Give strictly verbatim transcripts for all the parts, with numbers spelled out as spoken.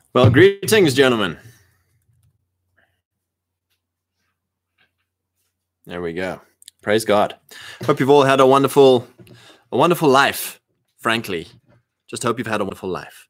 Well, greetings, gentlemen. There we go. Praise God. Hope you've all had a wonderful, a wonderful life, frankly. Just hope you've had a wonderful life.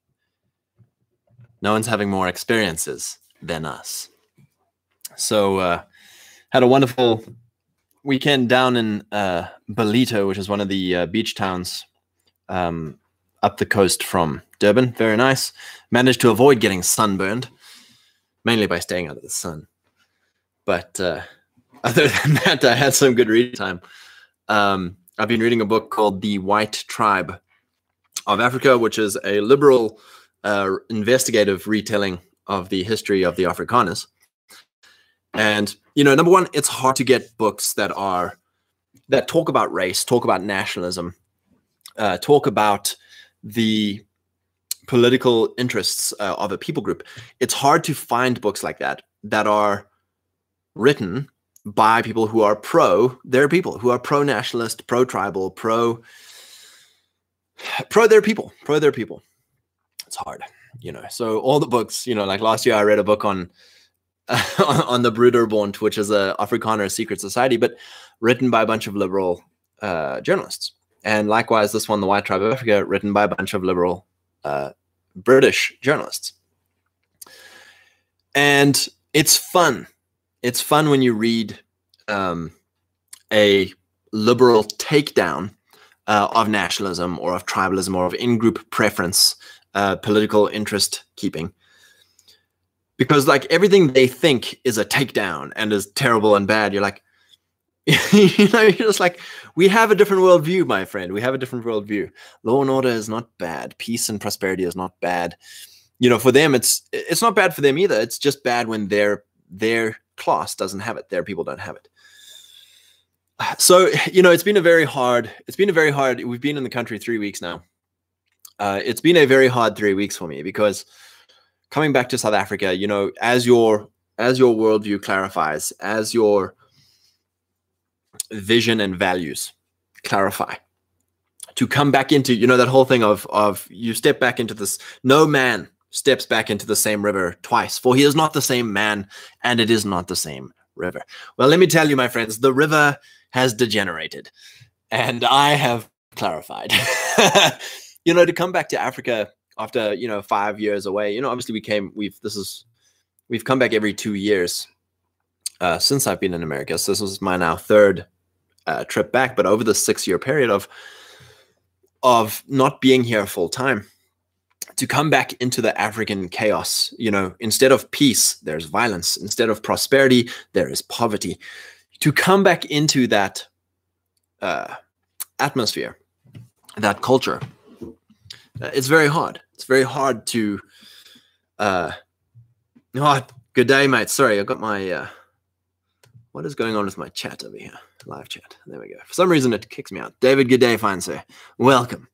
No one's having more experiences than us. So, uh, had a wonderful weekend down in uh, Ballito, which is one of the uh, beach towns um, up the coast from Durban. Very nice. Managed to avoid getting sunburned, mainly by staying out of the sun. But uh, other than that, I had some good reading time. Um, I've been reading a book called The White Tribe of Africa, which is a liberal uh, investigative retelling of the history of the Afrikaners. And, you know, number one, it's hard to get books that are, that talk about race, talk about nationalism, uh, talk about the political interests uh, of a people group. It's hard to find books like that, that are written by people who are pro their people, who are pro-nationalist, pro-tribal, pro, pro their people, pro their people. It's hard, you know. So all the books, you know, like last year I read a book on uh, on the Broederbond, which is a Afrikaner secret society, but written by a bunch of liberal uh, journalists. And likewise, this one, The White Tribe of Africa, written by a bunch of liberal uh, British journalists. And it's fun. It's fun when you read um, a liberal takedown uh, of nationalism or of tribalism or of in-group preference, uh, political interest keeping. Because like everything they think is a takedown and is terrible and bad, you're like, you know, you're just like, we have a different worldview, my friend. We have a different worldview. Law and order is not bad. Peace and prosperity is not bad. You know, for them, it's it's not bad for them either. It's just bad when their their class doesn't have it. Their people don't have it. So, you know, it's been a very hard, it's been a very hard, we've been in the country three weeks now. Uh, it's been a very hard three weeks for me because coming back to South Africa, you know, as your, as your worldview clarifies, as your vision and values clarify, to come back into, you know, that whole thing of, of you step back into this, no man steps back into the same river twice, for he is not the same man, and it is not the same river. Well, let me tell you, my friends, the river has degenerated, and I have clarified. You know, to come back to Africa after, you know, five years away, you know, obviously we came, we've, this is, we've come back every two years uh, since I've been in America. So this was my now third uh, trip back, but over the six year period of, of not being here full time, to come back into the African chaos, you know, instead of peace, there's violence. Instead of prosperity, there is poverty. To come back into that uh, atmosphere, that culture, uh, it's very hard. It's very hard to, uh, oh, good day, mate. Sorry, I've got my, uh, what is going on with my chat over here? Live chat. There we go. For some reason, it kicks me out. David, good day, fine sir. Welcome.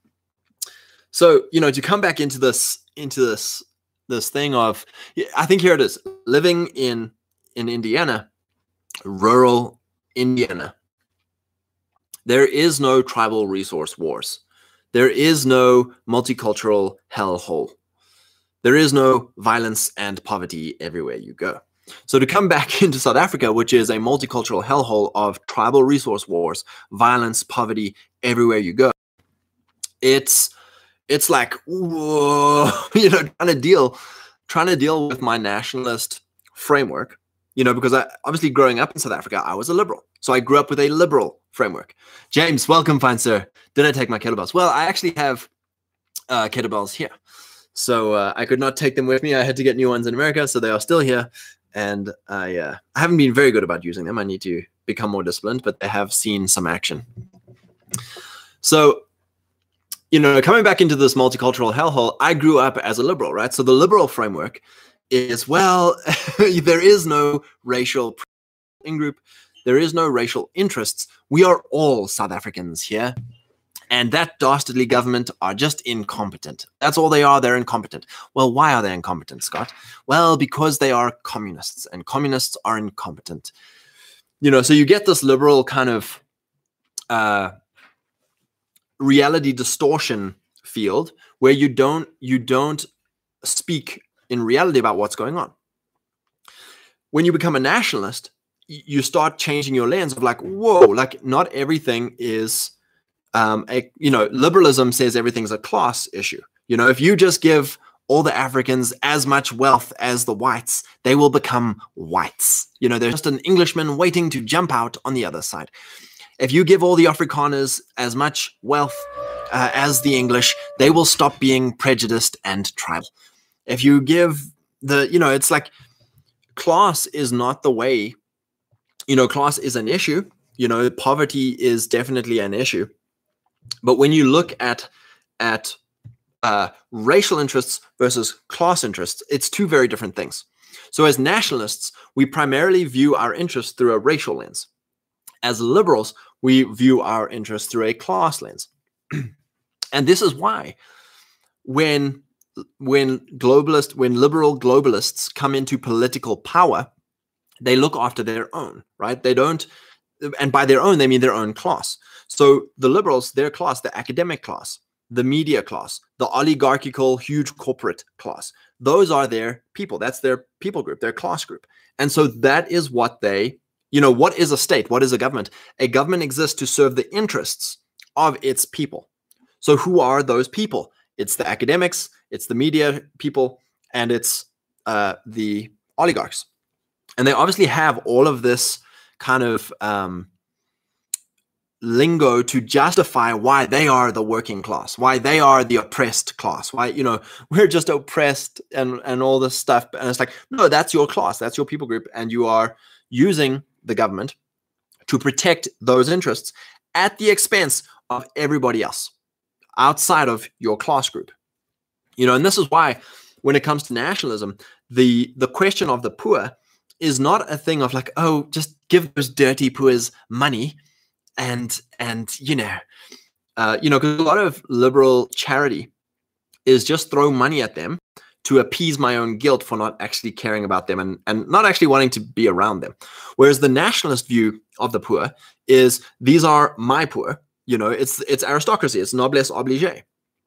So, you know, to come back into this, into this, this thing of, I think here it is, living in, in Indiana, rural Indiana. There is no tribal resource wars. There is no multicultural hellhole. There is no violence and poverty everywhere you go. So to come back into South Africa, which is a multicultural hellhole of tribal resource wars, violence, poverty everywhere you go, it's, it's like, whoa, you know, trying to deal, trying to deal with my nationalist framework, you know, because I obviously growing up in South Africa, I was a liberal. So I grew up with a liberal framework. James, welcome, fine sir. Did I take my kettlebells? Well, I actually have uh, kettlebells here. So uh, I could not take them with me. I had to get new ones in America. So they are still here. And I, uh, I haven't been very good about using them. I need to become more disciplined, but they have seen some action. So, you know, coming back into this multicultural hellhole, I grew up as a liberal, right? So the liberal framework is, well, there is no racial in-group. There is no racial interests. We are all South Africans here. And that dastardly government are just incompetent. That's all they are. They're incompetent. Well, why are they incompetent, Scott? Well, because they are communists, and communists are incompetent. You know, so you get this liberal kind of uh, reality distortion field where you don't, you don't speak in reality about what's going on. When you become a nationalist, you start changing your lens of like, whoa, like not everything is, um, a, you know, liberalism says everything's a class issue. You know, if you just give all the Africans as much wealth as the whites, they will become whites. You know, there's just an Englishman waiting to jump out on the other side. If you give all the Afrikaners as much wealth uh, as the English, they will stop being prejudiced and tribal. If you give the, you know, it's like class is not the way, you know, class is an issue. You know, poverty is definitely an issue. But when you look at, at uh, racial interests versus class interests, it's two very different things. So as nationalists, we primarily view our interests through a racial lens. As liberals, we view our interests through a class lens. And this is why when, when globalist, when liberal globalists come into political power, they look after their own, right? They don't, and by their own, they mean their own class. So the liberals, their class, the academic class, the media class, the oligarchical, huge corporate class, those are their people. That's their people group, their class group. And so that is what they, you know, what is a state? What is a government? A government exists to serve the interests of its people. So who are those people? It's the academics, it's the media people, and it's uh, the oligarchs. And they obviously have all of this kind of um, lingo to justify why they are the working class, why they are the oppressed class, why, you know, we're just oppressed and, and all this stuff. And it's like, no, that's your class, that's your people group. And you are using the government to protect those interests at the expense of everybody else outside of your class group. You know, and this is why when it comes to nationalism, the, the question of the poor is not a thing of like, oh, just give those dirty poors money and, and you know, uh, you know, because a lot of liberal charity is just throw money at them to appease my own guilt for not actually caring about them and, and not actually wanting to be around them. Whereas the nationalist view of the poor is these are my poor, you know, it's, it's aristocracy, it's noblesse oblige.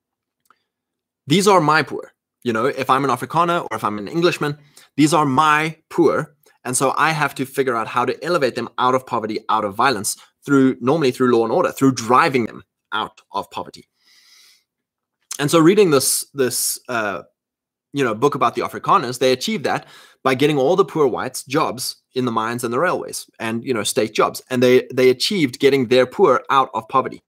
These are my poor, you know, if I'm an Afrikaner or if I'm an Englishman, these are my poor. And so I have to figure out how to elevate them out of poverty, out of violence, through normally through law and order, through driving them out of poverty. And so reading this, this uh, you know, book about the Afrikaners, they achieved that by getting all the poor whites jobs in the mines and the railways and, you know, state jobs. And they, they achieved getting their poor out of poverty.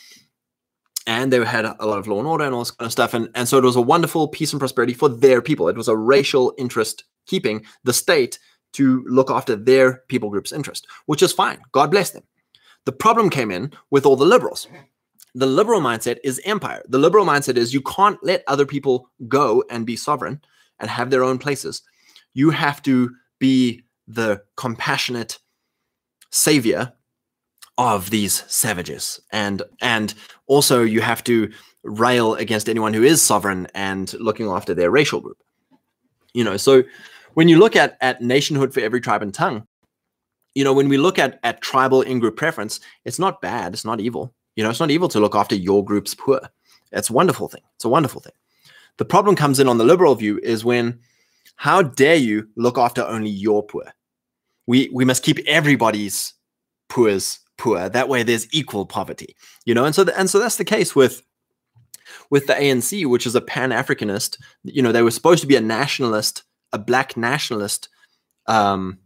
And they had a lot of law and order and all this kind of stuff. And, and so it was a wonderful peace and prosperity for their people. It was a racial interest keeping the state to look after their people group's interest, which is fine. God bless them. The problem came in with all the liberals. The liberal mindset is empire. The liberal mindset is you can't let other people go and be sovereign and have their own places. You have to be the compassionate savior of these savages. And, and also you have to rail against anyone who is sovereign and looking after their racial group. You know, so when you look at, at nationhood for every tribe and tongue, you know, when we look at, at tribal in-group preference, it's not bad. It's not evil. You know, it's not evil to look after your group's poor. It's a wonderful thing. It's a wonderful thing. The problem comes in on the liberal view is when, how dare you look after only your poor? We, we must keep everybody's poor's poor. That way there's equal poverty, you know? And so, the, and so that's the case with, with the A N C, which is a Pan-Africanist. You know, they were supposed to be a nationalist, a black nationalist, um,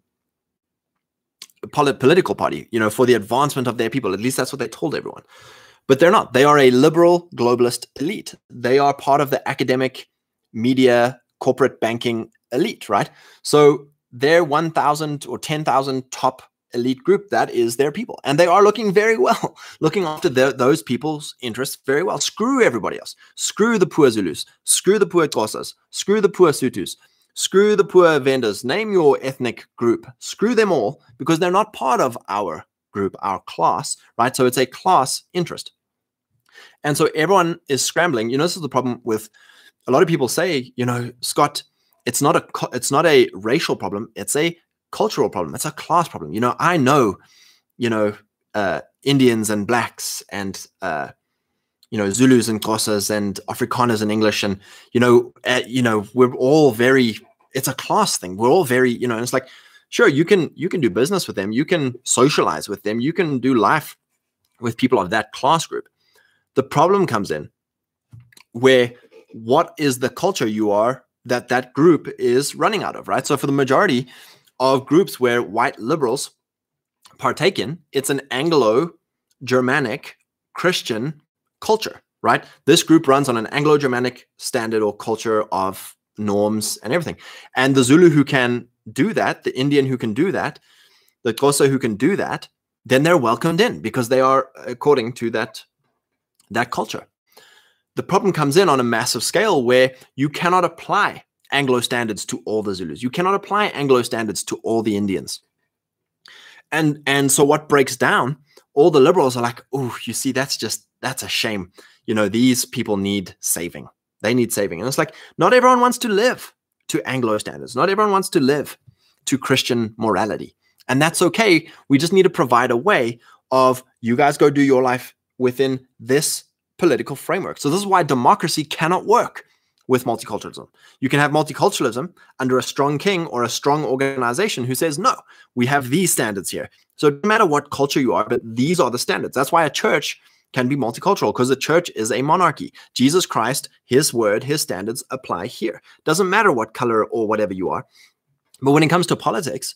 polit political party, you know, for the advancement of their people. At least that's what they told everyone. But they're not. They are a liberal globalist elite. They are part of the academic, media, corporate banking elite, right? So their one thousand or ten thousand top elite group, that is their people. And they are looking very well, looking after their, those people's interests very well. Screw everybody else. Screw the poor Zulus. Screw the poor Xhosas. Screw the poor Sutus. Screw the poor vendors. Name your ethnic group. Screw them all because they're not part of our group, our class, right? So it's a class interest. And so everyone is scrambling. You know, this is the problem with a lot of people say, you know, Scott, it's not a, it's not a racial problem. It's a cultural problem. It's a class problem. You know, I know, you know, uh, Indians and blacks and, uh, you know, Zulus and Xhosas and Afrikaners and English, and you know, uh, you know, we're all very. It's a class thing. We're all very, you know, and it's like, sure, you can you can do business with them, you can socialize with them, you can do life with people of that class group. The problem comes in where what is the culture you are that that group is running out of, right? So for the majority of groups where white liberals partake in, it's an Anglo-Germanic Christian culture, right? This group runs on an Anglo-Germanic standard or culture of norms and everything. And the Zulu who can do that, the Indian who can do that, the Xhosa who can do that, then they're welcomed in because they are according to that, that culture. The problem comes in on a massive scale where you cannot apply Anglo standards to all the Zulus. You cannot apply Anglo standards to all the Indians. And, and so what breaks down, all the liberals are like, oh, you see, that's just, that's a shame. You know, these people need saving. They need saving. And it's like, not everyone wants to live to Anglo standards. Not everyone wants to live to Christian morality. And that's okay. We just need to provide a way of you guys go do your life within this political framework. So this is why democracy cannot work with multiculturalism. You can have multiculturalism under a strong king or a strong organization who says, no, we have these standards here. So no matter what culture you are, but these are the standards. That's why a church can be multicultural, because the church is a monarchy. Jesus Christ, his word, his standards apply here. Doesn't matter what color or whatever you are. But when it comes to politics,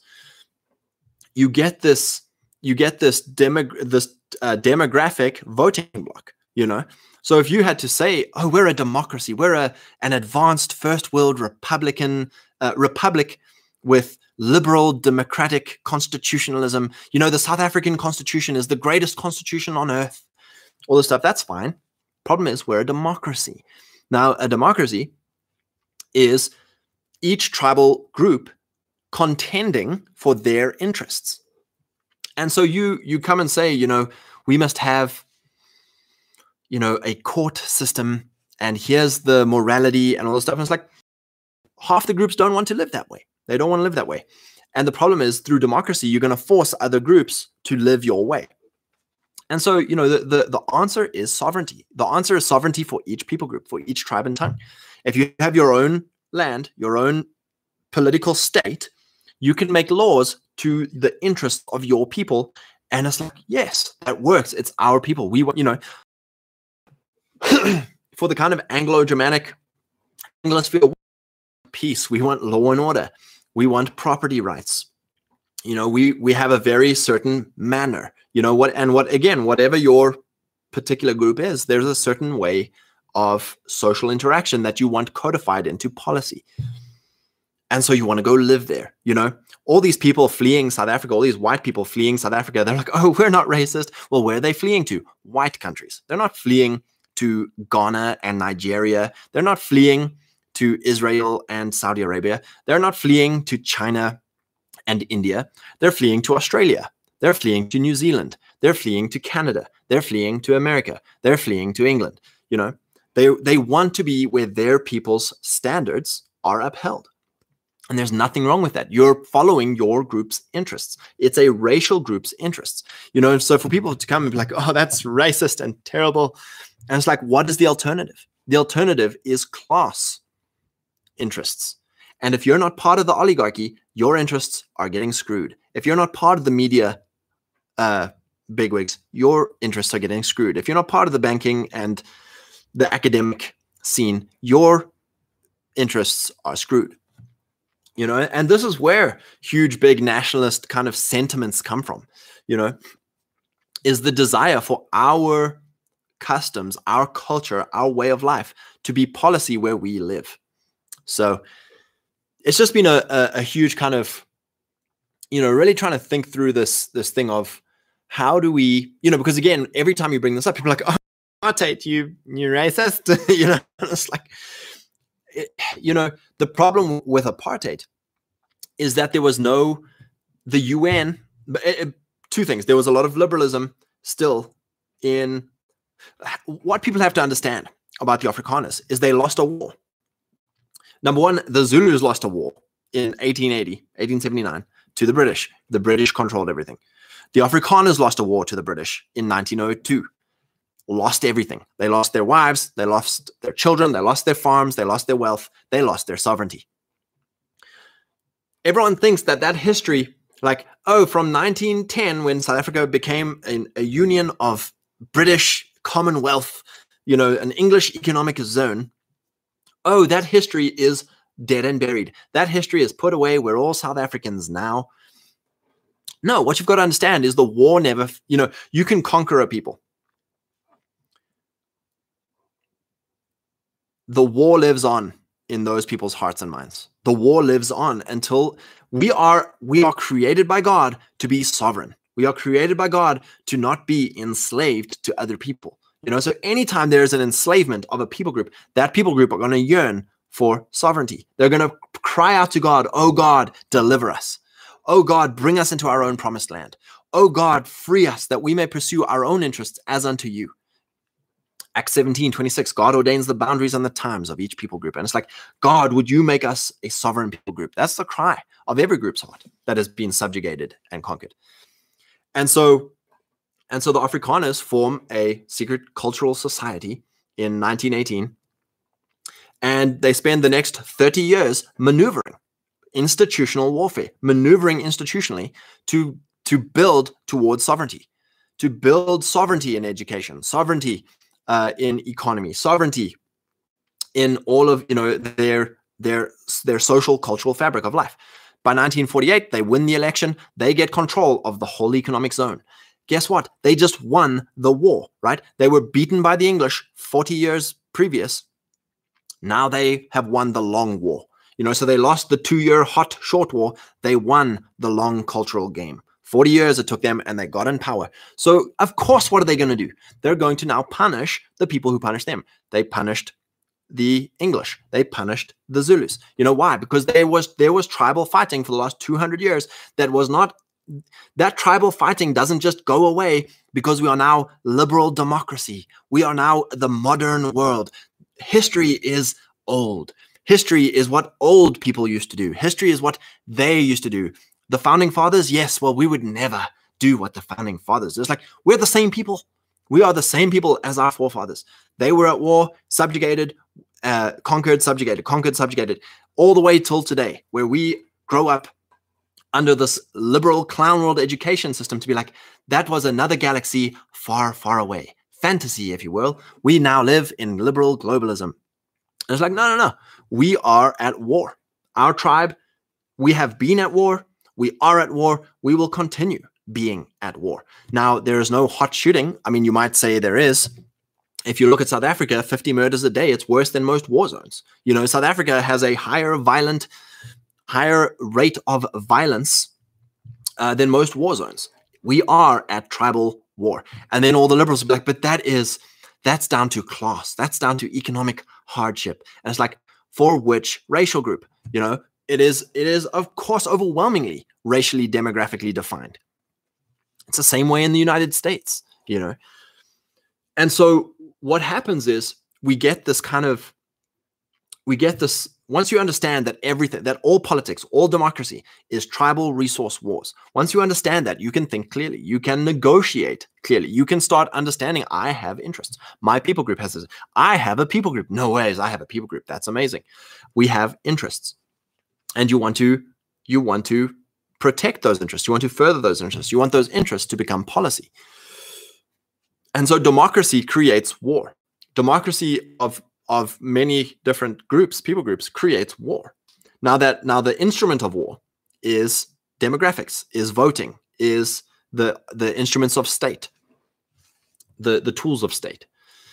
you get this, you get this, demo, this uh, demographic voting block, you know? So if you had to say, oh, we're a democracy, we're a, an advanced first world Republican uh, republic with liberal democratic constitutionalism, you know, the South African constitution is the greatest constitution on earth, all this stuff, that's fine. Problem is, we're a democracy. Now, a democracy is each tribal group contending for their interests. And so you you come and say, you know, we must have, you know, a court system, and here's the morality and all this stuff. And it's like, half the groups don't want to live that way. They don't want to live that way. And the problem is, through democracy, you're going to force other groups to live your way. And so, you know, the, the, the answer is sovereignty. The answer is sovereignty for each people group, for each tribe and tongue. If you have your own land, your own political state, you can make laws to the interests of your people. And it's like, yes, that works. It's our people. We want, you know, for the kind of Anglo-Germanic Anglosphere peace, we want law and order. We want property rights. You know, we we have a very certain manner, you know, what and what again, whatever your particular group is, there's a certain way of social interaction that you want codified into policy. And so you want to go live there, you know, all these people fleeing South Africa, all these white people fleeing South Africa, they're like, oh, we're not racist. Well, where are they fleeing to? White countries. They're not fleeing to Ghana and Nigeria. They're not fleeing to Israel and Saudi Arabia. They're not fleeing to China and India. They're fleeing to Australia. They're fleeing to New Zealand. They're fleeing to Canada. They're fleeing to America. They're fleeing to England. You know, they, they want to be where their people's standards are upheld. And there's nothing wrong with that. You're following your group's interests. It's a racial group's interests. You know, so for people to come and be like, oh, that's racist and terrible. And it's like, what is the alternative? The alternative is class interests. And if you're not part of the oligarchy, your interests are getting screwed. If you're not part of the media uh, bigwigs, your interests are getting screwed. If you're not part of the banking and the academic scene, your interests are screwed. You know, and this is where huge, big nationalist kind of sentiments come from, you know, is the desire for our customs, our culture, our way of life to be policy where we live. So it's just been a, a, a huge kind of, you know, really trying to think through this, this thing of how do we, you know, because again, every time you bring this up, people are like, oh, apartheid, you, you're racist, you know, it's like, it, you know, the problem with apartheid is that there was no, the U N, it, it, two things. There was a lot of liberalism still in, what people have to understand about the Afrikaners is they lost a war. Number one, the Zulus lost a war in eighteen eighty, eighteen seventy-nine to the British. The British controlled everything. The Afrikaners lost a war to the British in nineteen oh two. lost everything. They lost their wives, they lost their children, they lost their farms, they lost their wealth, they lost their sovereignty. Everyone thinks that that history, like, oh, from nineteen ten, when South Africa became an, a union of British Commonwealth, you know, an English economic zone, oh, that history is dead and buried. That history is put away. We're all South Africans now. No, what you've got to understand is the war never, you know, you can conquer a people. The war lives on in those people's hearts and minds. The war lives on until we are, we are created by God to be sovereign. We are created by God to not be enslaved to other people. You know, so anytime there is an enslavement of a people group, that people group are going to yearn for sovereignty. They're going to cry out to God, oh God, deliver us. Oh God, bring us into our own promised land. Oh God, free us that we may pursue our own interests as unto you. Acts seventeen twenty-six, God ordains the boundaries and the times of each people group. And it's like, God, would you make us a sovereign people group? That's the cry of every group's heart that has been subjugated and conquered. And so, and so the Afrikaners form a secret cultural society in nineteen eighteen. And they spend the next thirty years maneuvering institutional warfare, maneuvering institutionally to, to build towards sovereignty, to build sovereignty in education, sovereignty uh, in economy, sovereignty in all of, you know, their, their, their social cultural fabric of life. By nineteen forty-eight, they win the election. They get control of the whole economic zone. Guess what? They just won the war, right? They were beaten by the English forty years previous. Now they have won the long war. You know, so they lost the two-year hot short war. They won the long cultural game. forty years it took them, and they got in power. So, of course, what are they going to do? They're going to now punish the people who punished them. They punished the English. They punished the Zulus. You know why? Because there was there was tribal fighting for the last two hundred years that was not, that tribal fighting doesn't just go away because we are now liberal democracy. We are now the modern world. History is old. History is what old people used to do. History is what they used to do. The founding fathers, yes, well, we would never do what the founding fathers. It's like, we're the same people. We are the same people as our forefathers. They were at war, subjugated, uh, conquered, subjugated, conquered, subjugated, all the way till today, where we grow up under this liberal clown world education system to be like, that was another galaxy far, far away. Fantasy, if you will. We now live in liberal globalism. And it's like, no, no, no. We are at war. Our tribe, we have been at war. We are at war. We will continue being at war. Now, there is no hot shooting. I mean, you might say there is. If you look at South Africa, fifty murders a day, it's worse than most war zones. You know, South Africa has a higher violent, higher rate of violence uh, than most war zones. We are at tribal war. And then all the liberals will be like, but that is, that's down to class. That's down to economic hardship. And it's like, for which racial group? You know, it is, it is, of course, overwhelmingly racially, demographically defined. It's the same way in the United States, you know. And so what happens is we get this kind of, we get this, once you understand that everything, that all politics, all democracy is tribal resource wars. Once you understand that, you can think clearly. You can negotiate clearly. You can start understanding, I have interests. My people group has this. I have a people group. No ways, I have a people group. That's amazing. We have interests. And you want to, you want to protect those interests. You want to further those interests. You want those interests to become policy. And so democracy creates war. Democracy of of many different groups, people groups, creates war. Now that now the instrument of war is demographics, is voting, is the the instruments of state, the the tools of state.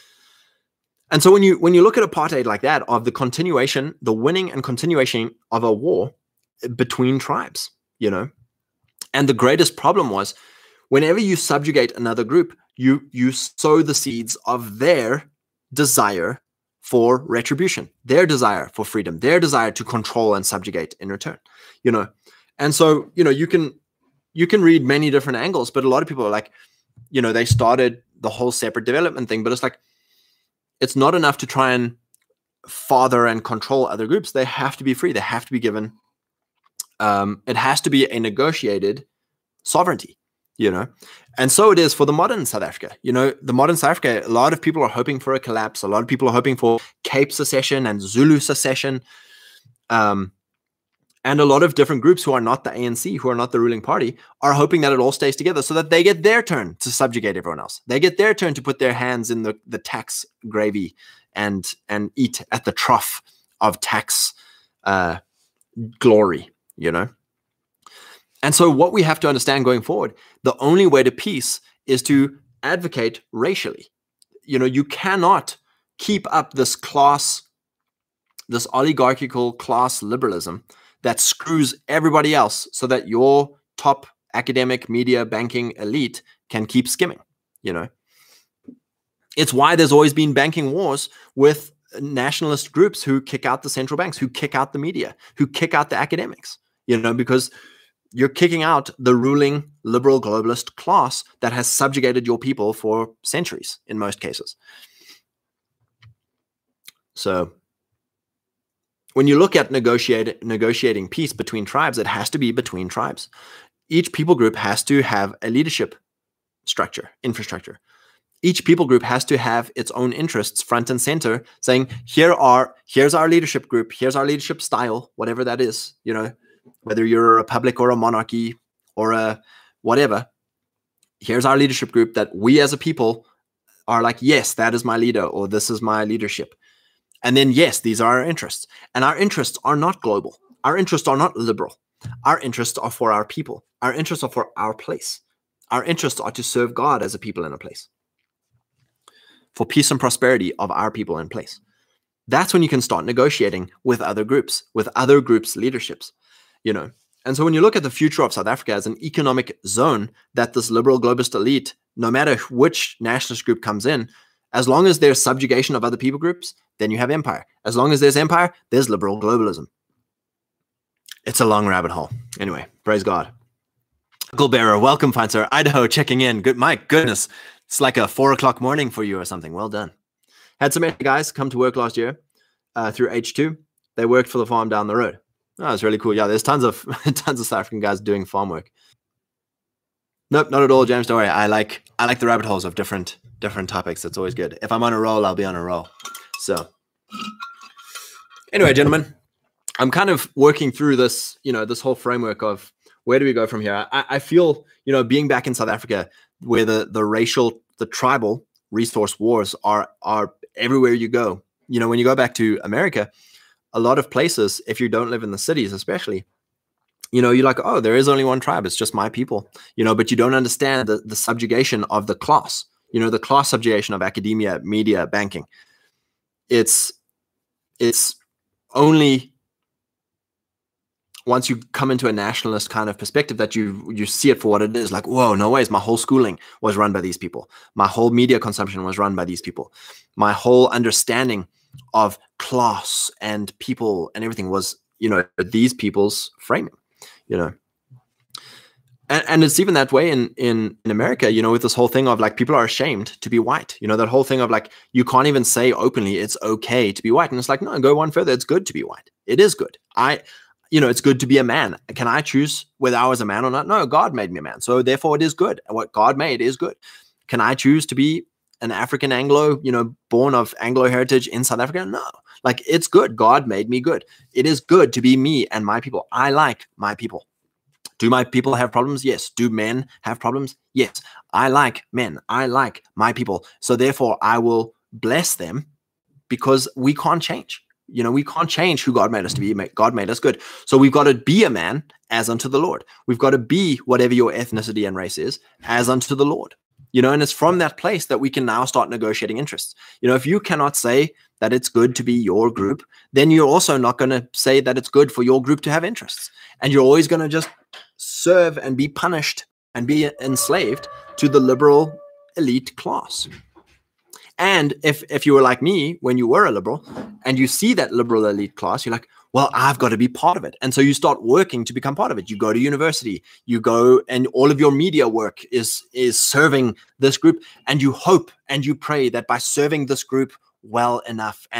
And so when you when you look at apartheid like that, of the continuation, the winning and continuation of a war between tribes, you know, and the greatest problem was whenever you subjugate another group, you you sow the seeds of their desire for retribution, their desire for freedom, their desire to control and subjugate in return, you know. And so, you know, you can you can read many different angles, but a lot of people are like, you know, they started the whole separate development thing, but it's like, it's not enough to try and father and control other groups. They have to be free. They have to be given, um, it has to be a negotiated sovereignty. you know. And so it is for the modern South Africa. You know, the modern South Africa, a lot of people are hoping for a collapse. A lot of people are hoping for Cape secession and Zulu secession. Um, and a lot of different groups who are not the A N C, who are not the ruling party, are hoping that it all stays together so that they get their turn to subjugate everyone else. They get their turn to put their hands in the, the tax gravy and, and eat at the trough of tax uh, glory, you know. And so what we have to understand going forward, the only way to peace is to advocate racially. You know, you cannot keep up this class, this oligarchical class liberalism that screws everybody else so that your top academic, media, banking elite can keep skimming, you know. It's why there's always been banking wars with nationalist groups who kick out the central banks, who kick out the media, who kick out the academics, you know, because you're kicking out the ruling liberal globalist class that has subjugated your people for centuries in most cases. So when you look at negotiate, negotiating peace between tribes, it has to be between tribes. Each people group has to have a leadership structure, infrastructure. Each people group has to have its own interests front and center, saying, here are, here's our leadership group, here's our leadership style, whatever that is, you know, whether you're a republic or a monarchy or a whatever, here's our leadership group that we as a people are like, yes, that is my leader, or this is my leadership. And then, yes, these are our interests. And our interests are not global. Our interests are not liberal. Our interests are for our people. Our interests are for our place. Our interests are to serve God as a people in a place, for peace and prosperity of our people in place. That's when you can start negotiating with other groups, with other groups' leaderships, you know. And so when you look at the future of South Africa as an economic zone that this liberal globalist elite, no matter which nationalist group comes in, as long as there's subjugation of other people groups, then you have empire. As long as there's empire, there's liberal globalism. It's a long rabbit hole. Anyway, praise God. Uncle Bearer, welcome, fine sir. Idaho checking in. Good, my goodness. It's like a four o'clock morning for you or something. Well done. Had some guys come to work last year uh, through H two. They worked for the farm down the road. Oh, it's really cool. Yeah, there's tons of tons of South African guys doing farm work. Nope, not at all, James. Don't worry. I like I like the rabbit holes of different different topics. It's always good. If I'm on a roll, I'll be on a roll. So anyway, gentlemen, I'm kind of working through this, you know, this whole framework of where do we go from here? I, I feel, you know, being back in South Africa, where the the racial, the tribal resource wars are are everywhere you go. You know, when you go back to America, a lot of places, if you don't live in the cities, especially, you know, you're like, oh, there is only one tribe. It's just my people, you know, but you don't understand the, the subjugation of the class, you know, the class subjugation of academia, media, banking. It's, it's only once you come into a nationalist kind of perspective that you, you see it for what it is. Like, whoa, no ways. My whole schooling was run by these people. My whole media consumption was run by these people. My whole understanding of class and people and everything was, you know, these people's framing, you know. And, and it's even that way in, in, in America, you know, with this whole thing of like, people are ashamed to be white, you know, that whole thing of like, you can't even say openly, it's okay to be white. And it's like, no, go one further. It's good to be white. It is good. I, you know, it's good to be a man. Can I choose whether I was a man or not? No, God made me a man. So therefore it is good. And what God made is good. Can I choose to be an African Anglo, you know, born of Anglo heritage in South Africa? No, like it's good. God made me good. It is good to be me and my people. I like my people. Do my people have problems? Yes. Do men have problems? Yes. I like men. I like my people. So therefore I will bless them because we can't change. You know, we can't change who God made us to be. God made us good. So we've got to be a man as unto the Lord. We've got to be whatever your ethnicity and race is as unto the Lord. You know, and it's from that place that we can now start negotiating interests. You know, if you cannot say that it's good to be your group, then you're also not going to say that it's good for your group to have interests. And you're always going to just serve and be punished and be enslaved to the liberal elite class. And if if you were like me when you were a liberal and you see that liberal elite class, you're like, well, I've got to be part of it. And so you start working to become part of it. You go to university, you go and all of your media work is, is serving this group. And you hope and you pray that by serving this group well enough and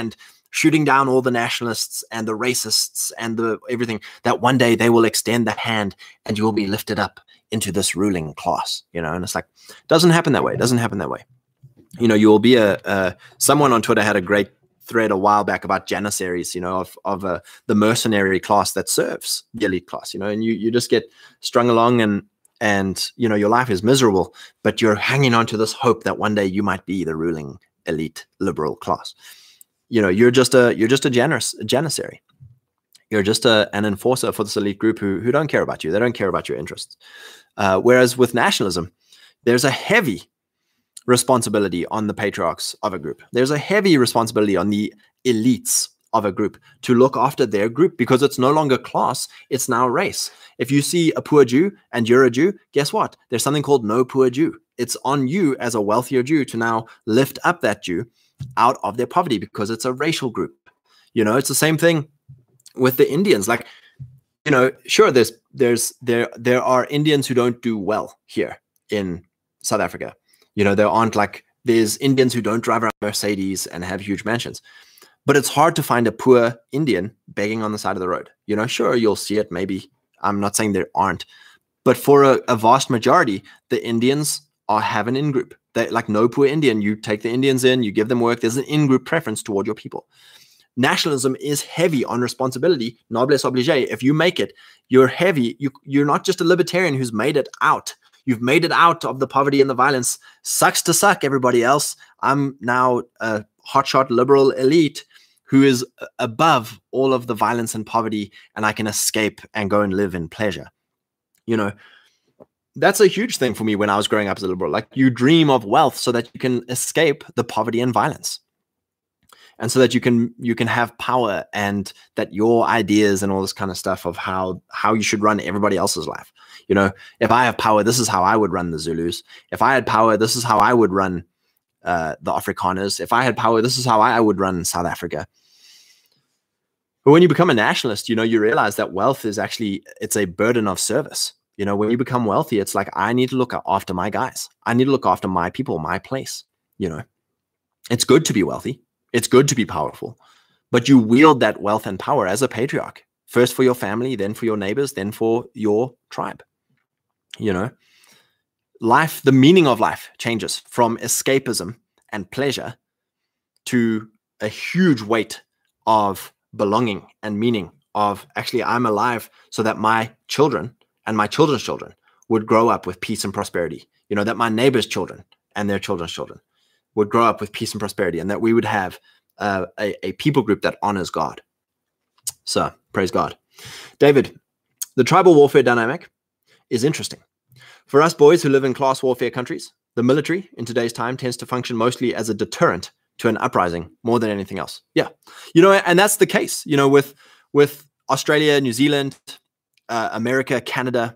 shooting down all the nationalists and the racists and the everything, that one day they will extend the hand and you will be lifted up into this ruling class, you know. And it's like, doesn't happen that way. It doesn't happen that way. You know, you will be a, a someone on Twitter had a great thread a while back about janissaries, you know, of of uh, the mercenary class that serves the elite class, you know, and you you just get strung along and and you know your life is miserable, but you're hanging on to this hope that one day you might be the ruling elite liberal class. You know, you're just a you're just a generous a janissary. You're just a, an enforcer for this elite group who who don't care about you. They don't care about your interests. Uh, whereas with nationalism, there's a heavy responsibility on the patriarchs of a group. There's a heavy responsibility on the elites of a group to look after their group, because it's no longer class, it's now race. If you see a poor Jew and you're a Jew, guess what? There's something called no poor Jew. It's on you as a wealthier Jew to now lift up that Jew out of their poverty, because it's a racial group. You know, it's the same thing with the Indians. Like, you know, sure, there's there's there there are Indians who don't do well here in South Africa. You know, there aren't like, there's Indians who don't drive around Mercedes and have huge mansions. But it's hard to find a poor Indian begging on the side of the road. You know, sure, you'll see it, maybe. I'm not saying there aren't. But for a, a vast majority, the Indians are have an in-group. They, like no poor Indian, you take the Indians in, you give them work. There's an in-group preference toward your people. Nationalism is heavy on responsibility, noblesse oblige. If you make it, you're heavy. You, you're not just a libertarian who's made it out. You've made it out of the poverty and the violence. Sucks to suck, everybody else. I'm now a hotshot liberal elite who is above all of the violence and poverty, and I can escape and go and live in pleasure. You know, that's a huge thing for me when I was growing up as a liberal. Like, you dream of wealth so that you can escape the poverty and violence. And so that you can you can have power, and that your ideas and all this kind of stuff of how how you should run everybody else's life. You know, if I have power, this is how I would run the Zulus. If I had power, this is how I would run uh, the Afrikaners. If I had power, this is how I would run South Africa. But when you become a nationalist, you know, you realize that wealth is actually, it's a burden of service. You know, when you become wealthy, it's like, I need to look after my guys. I need to look after my people, my place. You know, it's good to be wealthy. It's good to be powerful, but you wield that wealth and power as a patriarch, first for your family, then for your neighbors, then for your tribe. You know, life, the meaning of life changes from escapism and pleasure to a huge weight of belonging and meaning of, actually, I'm alive so that my children and my children's children would grow up with peace and prosperity. You know, that my neighbors' children and their children's children would grow up with peace and prosperity, and that we would have uh, a, a people group that honors God. So, praise God. David, the tribal warfare dynamic is interesting. For us boys who live in class warfare countries, the military in today's time tends to function mostly as a deterrent to an uprising more than anything else. Yeah. You know, and that's the case, you know, with, with Australia, New Zealand, uh, America, Canada,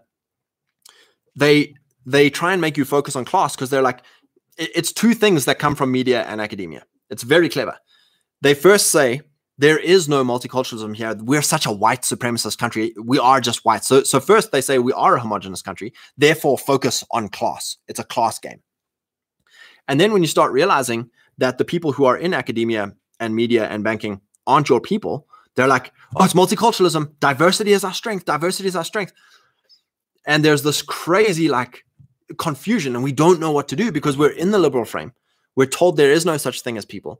they, they try and make you focus on class because they're like, it's two things that come from media and academia. It's very clever. They first say, there is no multiculturalism here. We're such a white supremacist country. We are just white. So, so first they say we are a homogenous country, therefore focus on class. It's a class game. And then when you start realizing that the people who are in academia and media and banking aren't your people, they're like, oh, it's multiculturalism. Diversity is our strength. Diversity is our strength. And there's this crazy like confusion, and we don't know what to do because we're in the liberal frame. We're told there is no such thing as people.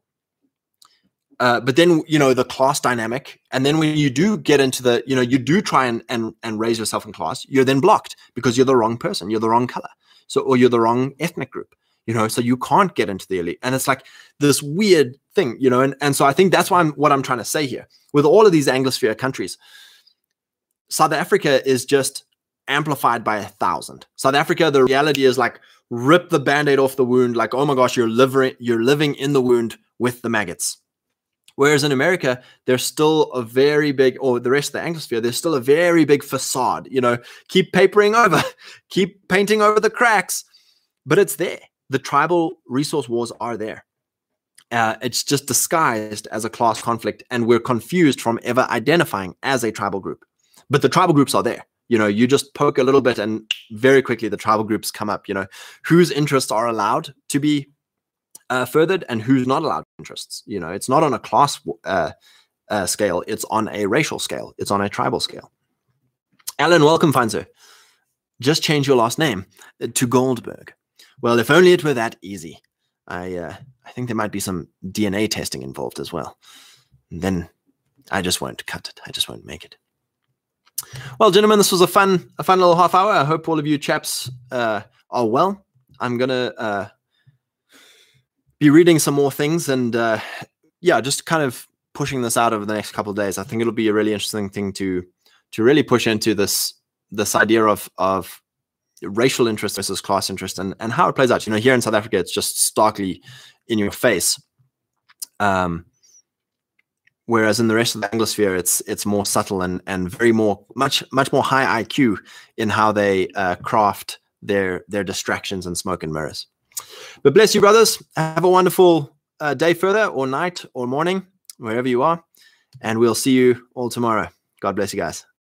Uh, but then, you know, the class dynamic. And then when you do get into the, you know, you do try and, and, and raise yourself in class, you're then blocked because you're the wrong person. You're the wrong color. So, or you're the wrong ethnic group, you know, so you can't get into the elite. And it's like this weird thing, you know, and, and so I think that's why I'm, what I'm trying to say here with all of these Anglosphere countries, South Africa is just amplified by a thousand. South Africa, the reality is like, rip the Band-Aid off the wound. Like, oh my gosh, you're living, you're living in the wound with the maggots. Whereas in America, there's still a very big, or the rest of the Anglosphere, there's still a very big facade, you know, keep papering over, keep painting over the cracks, but it's there. The tribal resource wars are there. Uh, it's just disguised as a class conflict, and we're confused from ever identifying as a tribal group. But the tribal groups are there. You know, you just poke a little bit and very quickly the tribal groups come up, you know, whose interests are allowed to be uh, furthered and who's not allowed interests. You know, it's not on a class uh, uh, scale, it's on a racial scale, it's on a tribal scale. Alan, welcome, fine sir. Just change your last name to Goldberg. Well, if only it were that easy. I uh, I think there might be some D N A testing involved as well. And then I just won't cut it. I just won't make it. Well, gentlemen, this was a fun a fun little half hour. I hope all of you chaps uh, are well. I'm gonna uh, be reading some more things and uh, yeah, just kind of pushing this out over the next couple of days. I think it'll be a really interesting thing to to really push into this this idea of of racial interest versus class interest and, and how it plays out. You know, here in South Africa, it's just starkly in your face. Um, whereas in the rest of the Anglosphere, it's it's more subtle and and very more much much more high I Q in how they uh, craft their their distractions and smoke and mirrors. But bless you, brothers. Have a wonderful uh, day further, or night, or morning, wherever you are, and we'll see you all tomorrow. God bless you guys.